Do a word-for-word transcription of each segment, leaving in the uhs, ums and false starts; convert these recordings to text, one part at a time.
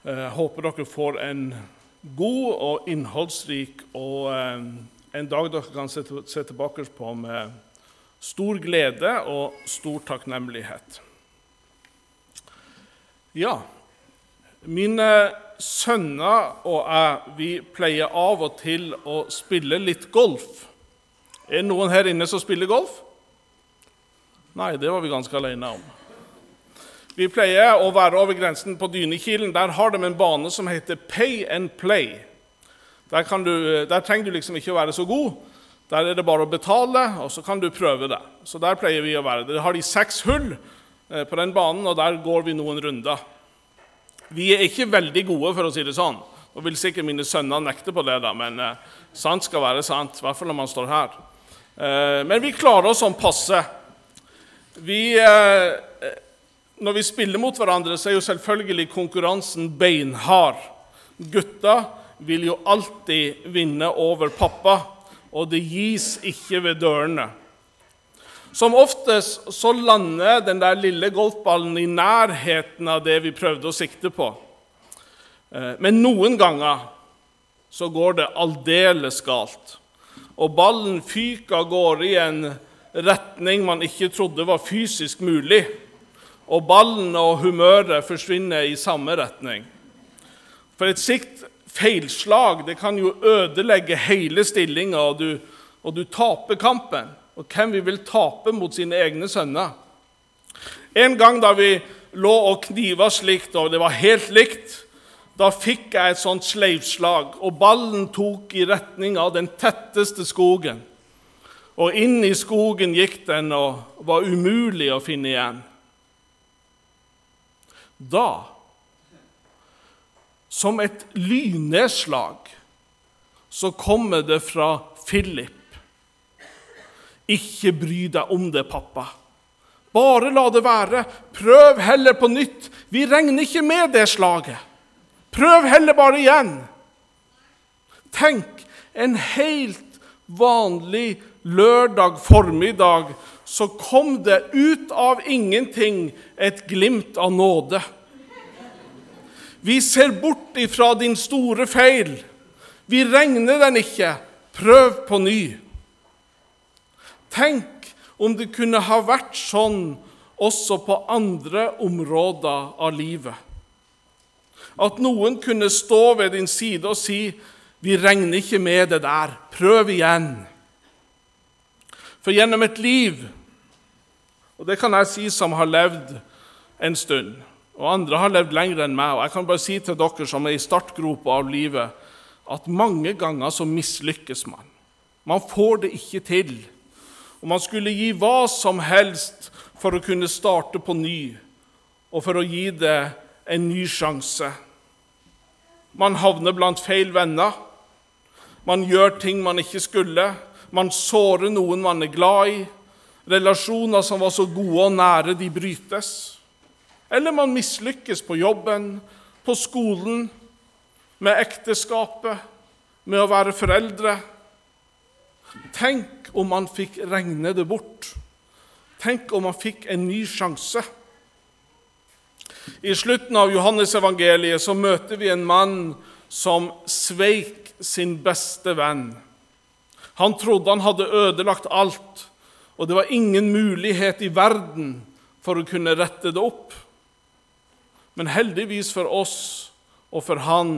Jeg håper dere får en god og innholdsrik og en dag dere kan se tilbake på med stor glede og stor takknemlighet. Ja, mine sønner og jeg, vi pleier av og til å spille litt golf. Er det noen her inne som spiller golf? Nei, det var vi ganske alene om. Vi pleier å være over grensen på Dynekilen. Der har de en bane som heter Pay and Play. Der, kan du, der trenger du liksom ikke å være så god. Der er det bare å betale, og så kan du prøve det. Så der pleier vi å være. Der har de seks hull på den banen, og der går vi noen runder. Vi er ikke veldig gode, for å si det sånn. Nå vil sikkert mine sønner nekte på det, da, men eh, sant skal være sant, i hvert fall når man står her. Eh, men vi klarer oss sånn passe. Vi... Eh, Når vi spiller mot hverandre, så er jo selvfølgelig konkurransen beinhard. Gutta vil jo alltid vinne over pappa, og det gis ikke ved dørene. Som oftest så lander den der lille golfballen i nærheten av det vi prøvde å sikte på. Men noen ganger så går det aldeles galt, og ballen fyker av gårde i en retning man ikke trodde var fysisk mulig, og ballen og humøret forsvinner i samme retning. For et sikt feilslag, det kan jo ødelegge hele stillingen, og du, og du taper kampen. Og hvem vi vil tape mot sine egne sønner? En gang da vi lå og kniva slikt, og det var helt likt, da fikk jeg et sånt sleivslag, og ballen tok i retning av den tetteste skogen. Og inn i skogen gikk den, og var umulig å finne igjen. Da, som et lynnedslag, så kommer det fra Philip. Ikke bry deg om det, pappa. Bare la det være. Prøv heller på nytt. Vi regner ikke med det slaget. Prøv heller bare igjen. Tenk, en helt vanlig lørdag formiddag, så kom det ut av ingenting et glimt av nåde. Vi ser bort ifra din store feil. Vi regner den ikke. Prøv på ny. Tenk om det kunne ha vært sånn også på andre områder av livet. At noen kunne stå ved din side og si, vi regner ikke med det der. Prøv igjen. For gjennom et liv, og det kan jeg si som har levd en stund, og andre har levd lenger enn meg, og jeg kan bare si til dere som er i startgropa av livet, at mange ganger så mislykkes man. Man får det ikke til, og man skulle gi hva som helst for å kunne starte på ny, og for å gi det en ny sjanse. Man havner blant feil venner, man gjør ting man ikke skulle, man sårer noen man er glad i, relasjoner som var så gode og nære, de brytes. Eller man mislykkes på jobben, på skolen, med ekteskapet, med å være foreldre. Tenk om man fikk regne det bort. Tenk om man fikk en ny sjanse. I slutten av Johannes evangeliet så møter vi en mann som sveik sin beste venn. Han trodde han hadde ødelagt alt, og det var ingen mulighet i verden for å kunne rette det opp. Men heldigvis for oss og for han,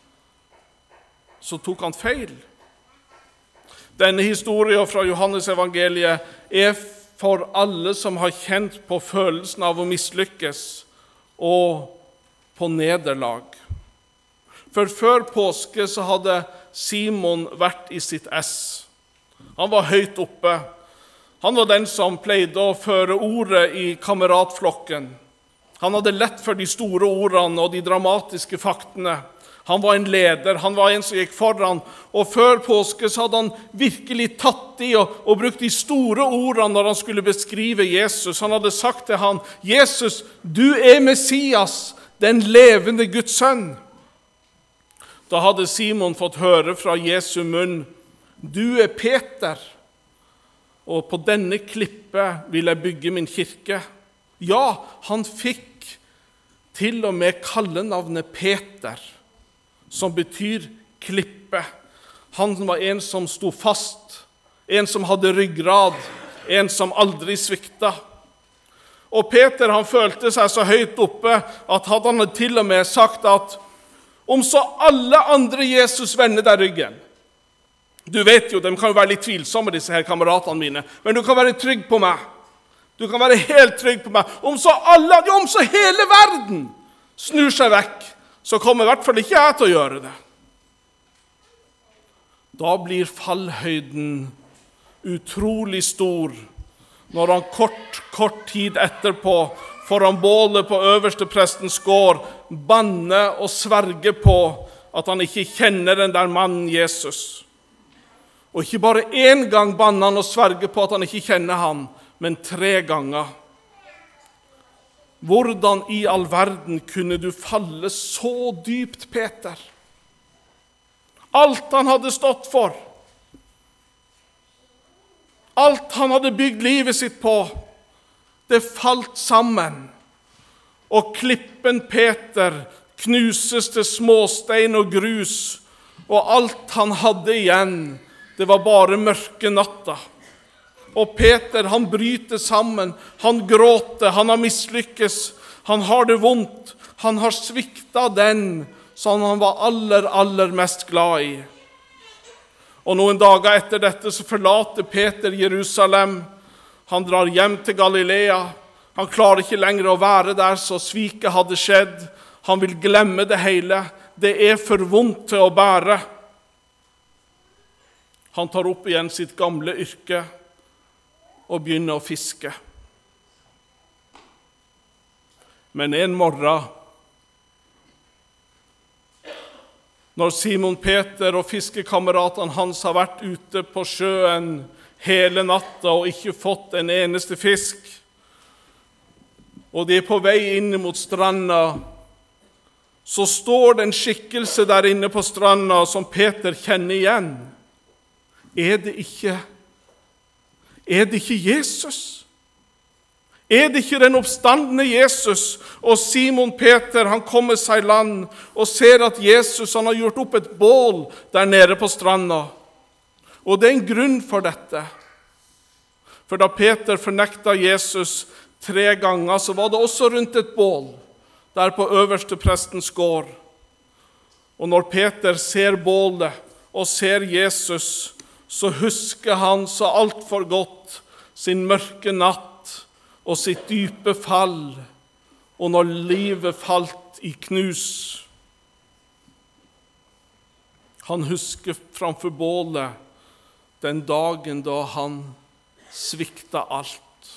så tok han feil. Denne historien fra Johannes evangeliet er for alle som har kjent på følelsen av å mislykkes og på nederlag. For før påske så hadde Simon vært i sitt ess. Han var høyt oppe. Han var den som pleide å føre ordet i kameratflokken. Han hadde lett for de store ordene og de dramatiske faktene. Han var en leder, han var en som gikk foran, og før påske så hadde han virkelig tatt i og, og brukt de store ordene når han skulle beskrive Jesus. Han hadde sagt til han, Jesus, du er Messias, den levende Guds sønn. Da hadde Simon fått høre fra Jesu munn, du er Peter, og på denne klippe vil jeg bygge min kirke. Ja, han fikk til og med kallenavnet Peter, som betyr klippe. Han var en som sto fast, en som hadde ryggrad, en som aldri svikta. Og Peter han følte seg så høyt oppe at han hadde til og med sagt at om så alle andre Jesus vender deg ryggen. Du vet jo, de kan jo være litt tvilsomme, disse her kameratene mine, men du kan være trygg på meg. Du kan være helt trygg på meg. Om så alle, om så hele verden snur seg vekk, så kommer i hvert fall ikke jeg til å gjøre det. Da blir fallhøyden utrolig stor, når han kort, kort tid etterpå foran bålet på øverste prestens gård banner og sverger på at han ikke kjenner den der mannen Jesus. Og ikke bare en gang banner han og sverger på at han ikke kjenner han, men tre ganger. Hvordan i all verden kunne du falle så dypt, Peter? Alt han hadde stått for, alt han hadde bygd livet sitt på, det falt sammen. Og klippen Peter knuses til småstein og grus, og alt han hadde igjen, det var bare mørke natta. Og Peter, han bryter sammen, han gråter, han har mislykkes, han har det vondt, han har sviktet den som han var aller, aller mest glad i. Og noen dager etter dette så forlater Peter Jerusalem, han drar hjem til Galilea, han klarer ikke lenger å være der, så sviket hadde skjedd, han vil glemme det hele, det er for vondt til å bære. Han tar opp igjen sitt gamle yrke, og begynner å fiske. Men en morgen, når Simon Peter og fiskekameratene hans har vært ute på sjøen hele natta og ikke fått en eneste fisk, og de er på vei inn mot stranda, så står det en skikkelse der inne på stranda som Peter kjenner igjen. Er det ikke Er det ikke Jesus? Er det ikke den oppstandende Jesus? Og Simon Peter, han kommer seg i land og ser at Jesus han har gjort opp et bål der nede på stranda. Og det er en grunn for dette. For da Peter fornekta Jesus tre ganger, så var det også rundt et bål der på øverste prestens gård. Og når Peter ser bålet og ser Jesus, så husker han så alt for godt sin mørke natt og sitt dype fall, og når livet falt i knus. Han husker framfor bålet den dagen da han svikta alt.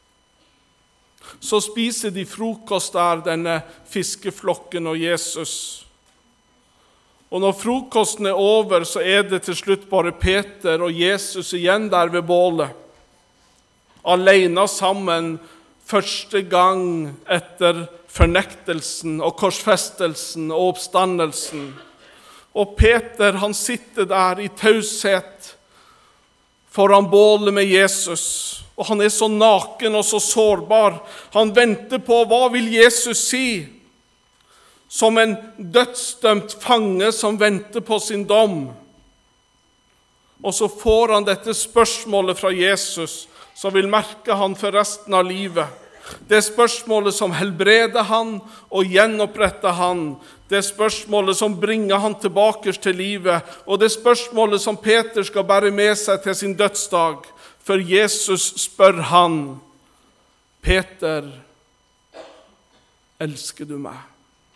Så spiser de frokost der, denne fiskeflokken og Jesus. Og når frokosten er over, så er det til slutt bare Peter og Jesus igjen der ved bålet. Alene sammen første gang etter fornektelsen og korsfestelsen og oppstandelsen. Og Peter, han sitter der i taushet foran bålet med Jesus. Og han er så naken og så sårbar. Han venter på, hva vil Jesus si? Som en dødsdømt fange som venter på sin dom. Og så får han dette spørsmålet fra Jesus, som vil merke han for resten av livet. Det spørsmålet som helbreder han og gjenoppretter han. Det spørsmålet som bringer han tilbake til livet. Og det spørsmålet som Peter skal bære med seg til sin dødsdag. For Jesus spør han, Peter, elsker du meg?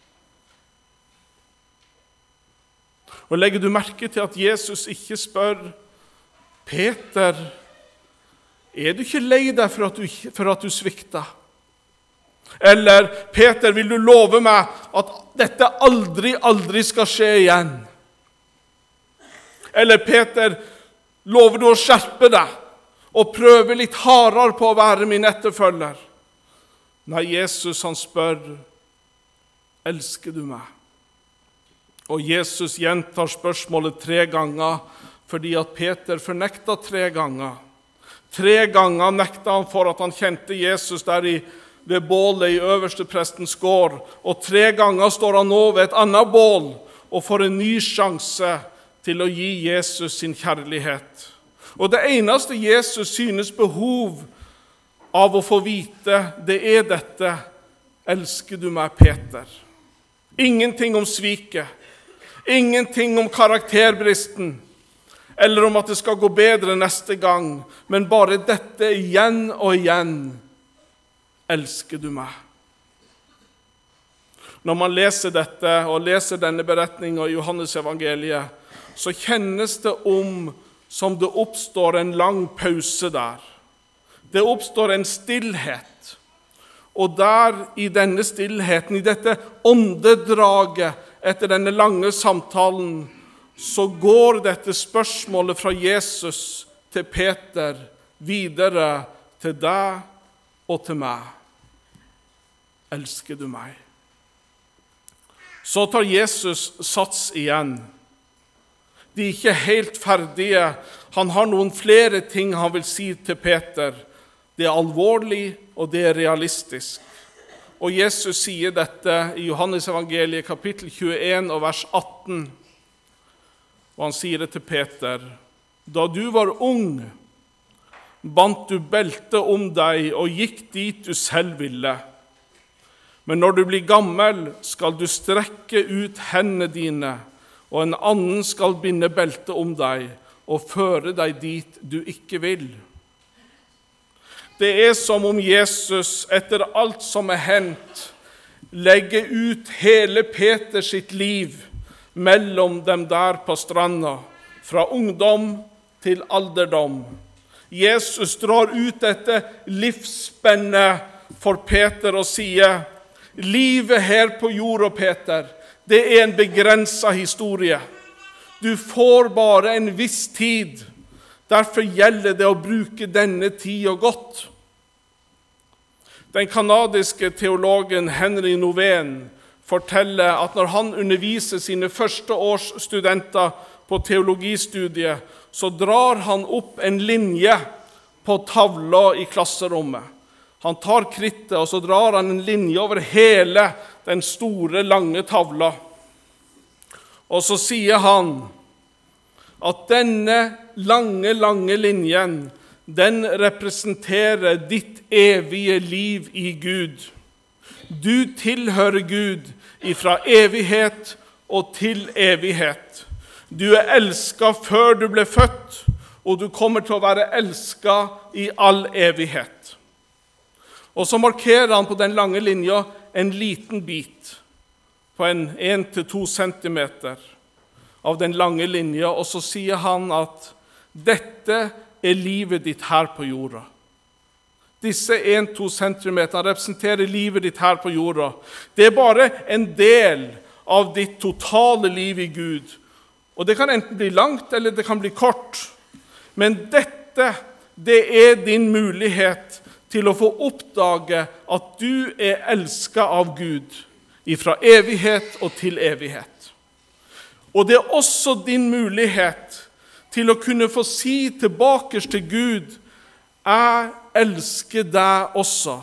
Og legger du merke til at Jesus ikke spør, Peter, er du ikke lei deg for at du, for at du svikta? Eller, Peter, vil du love meg at dette aldri, aldri skal skje igjen? Eller, Peter, lover du å skjerpe deg og prøve litt hardere på å være min etterfølger? Nei, Jesus han spør, elsker du meg? Og Jesus gjentar spørsmålet tre ganger, fordi at Peter fornekta tre ganger. Tre ganger nekta han for at han kjente Jesus der i ved bålet i øverste prestens gård, og tre ganger står han nå ved et annet bål og får en ny sjanse til å gi Jesus sin kjærlighet. Og det eneste Jesus synes behov av å få vite, det er dette: elsker du meg, Peter? Ingenting om sviket, ingenting om karakterbristen, eller om at det skal gå bedre neste gang, men bare dette igjen og igjen: elsker du meg? Når man leser dette og leser denne beretningen i Johannes evangeliet, så kjennes det om som det oppstår en lang pause der. Det oppstår en stillhet. Og der i denne stillheten, i dette åndedraget etter denne lange samtalen, så går dette spørsmålet fra Jesus til Peter videre til deg og til meg. Elsker du meg? Så tar Jesus sats igjen. De er ikke helt ferdige. Han har noen flere ting han vil si til Peter. Det er alvorlig, og det er realistisk. Og Jesus sier dette i Johannes evangeliet kapittel tjueen og vers atten. Og han sier det til Peter: da du var ung, bandt du belte om deg og gikk dit du selv ville. Men når du blir gammel, skal du strekke ut hendene dine, og en annen skal binde belte om deg og føre deg dit du ikke vil. Det er som om Jesus, etter alt som er hendt, legger ut hele Peters sitt liv mellom dem der på stranda, fra ungdom til alderdom. Jesus drar ut dette livsspennet for Peter og sier: livet her på jorda, Peter, det er en begrenset historie. Du får bare en viss tid. Derfor gjelder det å bruke denne tida godt. Den kanadiske teologen Henry Nouwen forteller at når han underviser sine første års studenter på teologistudiet, så drar han opp en linje på tavla i klasserommet. Han tar krittet, og så drar han en linje over hele den store, lange tavla. Og så sier han at denne lange, lange linjen, den representerer ditt evige liv i Gud. Du tilhører Gud ifra evighet og til evighet. Du er elsket før du ble født, og du kommer til å være elsket i all evighet. Og så markerer han på den lange linja en liten bit på en en til to centimeter av den lange linja, og så sier han at dette er livet ditt her på jorda. Disse en til to centimeter representerer livet ditt her på jorda. Det er bare en del av ditt totale liv i Gud. Og det kan enten bli langt, eller det kan bli kort. Men dette, det er din mulighet til å få oppdage at du er elsket av Gud ifra evighet og til evighet. Og det er også din mulighet til å kunne få si tilbake til Gud: jeg elsker deg også.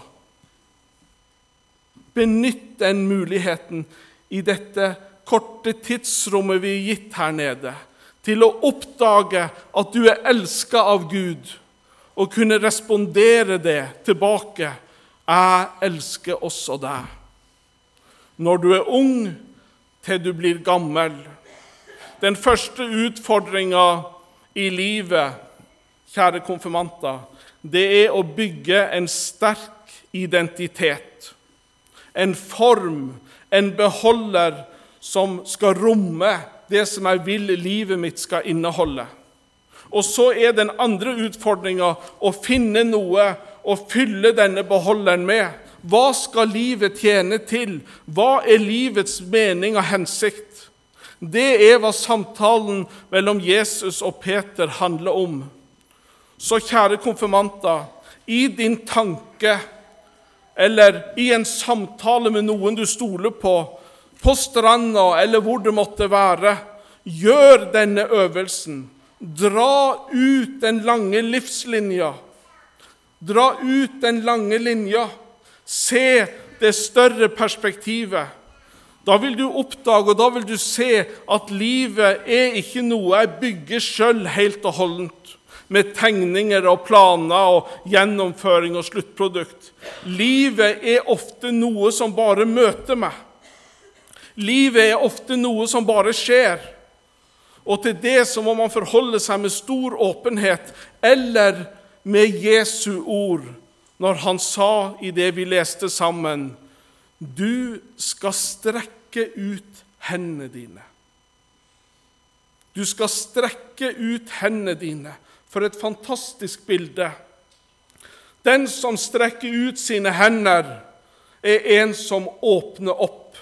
Benytt den muligheten i dette korte tidsrommet vi er gitt her nede, til å oppdage at du er elsket av Gud, og kunne respondere det tilbake: jeg elsker også deg. Når du er ung til du blir gammel. Den første utfordringen i livet, kjære konfirmanter, det er å bygge en sterk identitet. En form, en beholder som skal romme det som jeg vil livet mitt skal inneholde. Og så er den andre utfordringen å finne noe å fylle denne beholderen med. Hva skal livet tjene til? Hva er livets mening og hensikt? Det er hva samtalen mellom Jesus og Peter handler om. Så kjære konfirmanter, i din tanke, eller i en samtale med noen du stoler på, på stranda eller hvor det måtte være, gjør denne øvelsen. Dra ut den lange livslinja. Dra ut den lange linja. Se det større perspektivet. Da vil du oppdage, og da vil du se at livet er ikke noe jeg bygger selv helt og holdent, med tegninger og planer og gjennomføring og sluttprodukt. Livet er ofte noe som bare møter meg. Livet er ofte noe som bare skjer. Og til det så må man forholde seg med stor åpenhet, eller med Jesu ord, når han sa i det vi leste sammen, du skal strekke ut hendene dine. Du skal strekke ut hendene dine. For et fantastisk bilde. Den som strekker ut sine hender, er en som åpner opp.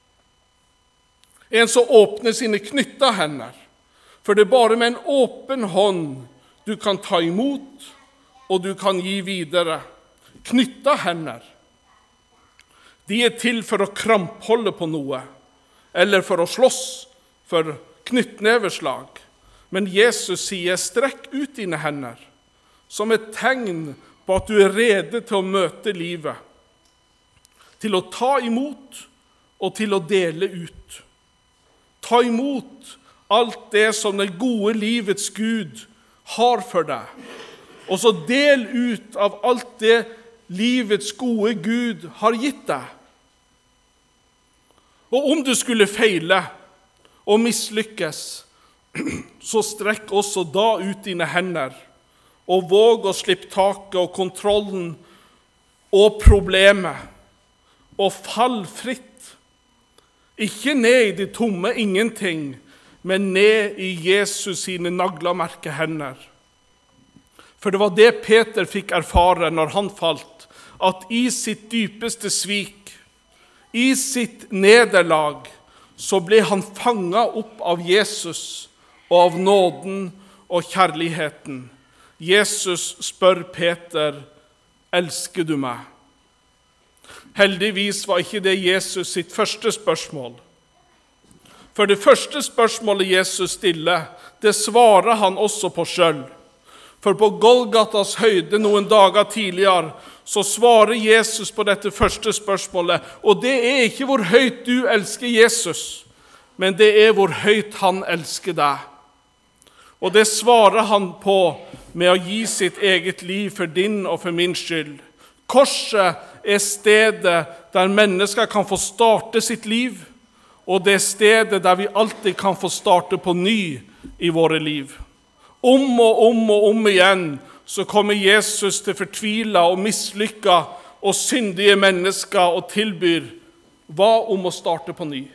En som åpner sine knytta hender. For det er bare med en åpen hånd du kan ta imot, og du kan gi videre. Knytta hender. De er til for å krampholde på noe, eller for å slåss for knyttneveslag. Men Jesus sier, strekk ut dine hender, som et tegn på at du er rede til å møte livet, til å ta imot og til å dele ut. Ta imot alt det som det gode livets Gud har for deg, og så del ut av alt det livets gode Gud har gitt deg. Og om du skulle feile og mislykkes, så strekk også da ut dine hender, og våg å slippe taket og kontrollen og problemet, og fall fritt. Ikke ned i de tomme ingenting, men ned i Jesus sine naglamerke hender. For det var det Peter fikk erfare når han falt, at i sitt dypeste svik, i sitt nederlag, så ble han fanget opp av Jesus, og av nåden og kjærligheten. Jesus spør Peter, elsker du meg? Heldigvis var ikke det Jesus sitt første spørsmål. For det første spørsmålet Jesus stiller, det svarer han også på selv. For på Golgatas høyde noen dager tidligere, så svarer Jesus på dette første spørsmålet, og det er ikke hvor høyt du elsker Jesus, men det er hvor høyt han elsker deg. Og det svarer han på med å gi sitt eget liv for din og for min skyld. Korset er stedet der mennesker kan få starte sitt liv, og det er stedet der vi alltid kan få starte på ny i våre liv. Om og om og om igjen så kommer Jesus til fortvilet og mislykket og syndige mennesker og tilbyr, hva om å starte på ny?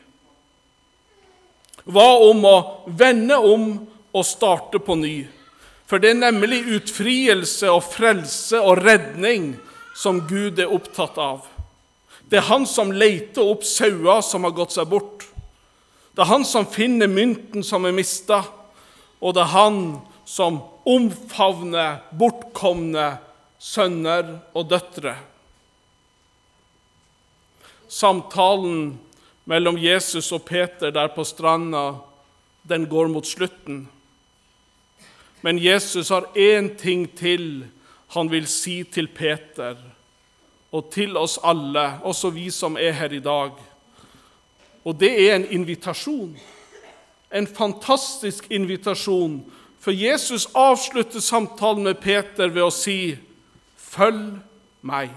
Hva om å vende om og starte på ny? For det er nemlig utfrielse og frelse og redning som Gud er opptatt av. Det er han som leter opp sauer som har gått seg bort. Det er han som finner mynten som er mistet, og det er han som omfavner bortkomne sønner og døtre. Samtalen mellom Jesus og Peter der på stranda, den går mot slutten. Men Jesus har en ting til han vil si til Peter, og til oss alle, også vi som er her i dag. Og det er en invitasjon, en fantastisk invitasjon, for Jesus avslutter samtalen med Peter ved å si, følg meg.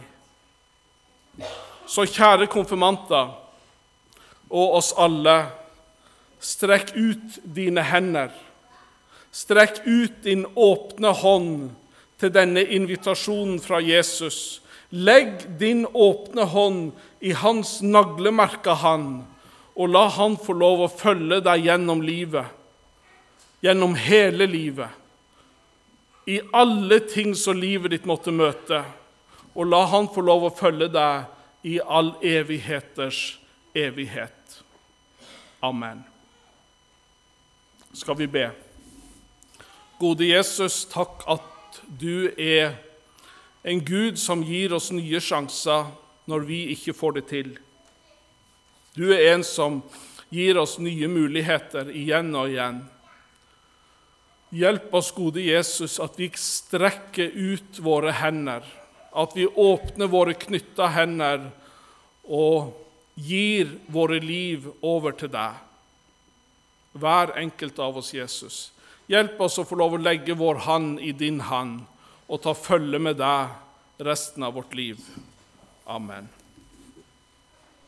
Så kjære konfirmanter, og oss alle, strekk ut dine hender. Strekk ut din åpne hånd til denne invitasjonen fra Jesus. Legg din åpne hånd i hans naglemerka hand, og la han få lov å følge deg gjennom livet, gjennom hele livet, i alle ting som livet ditt måtte møte, og la han få lov å følge deg i all evigheters evighet. Amen. Skal vi be? Gode Jesus, takk at du er en Gud som gir oss nye sjanser når vi ikke får det til. Du er en som gir oss nye muligheter igjen og igjen. Hjelp oss, gode Jesus, at vi strekker ut våre hender at vi åpner våre knytta hender og gir våre liv over til deg. Hver enkelt av oss, Jesus. Hjelp oss å få lov å legge vår hand i din hand og ta følge med deg resten av vårt liv. Amen.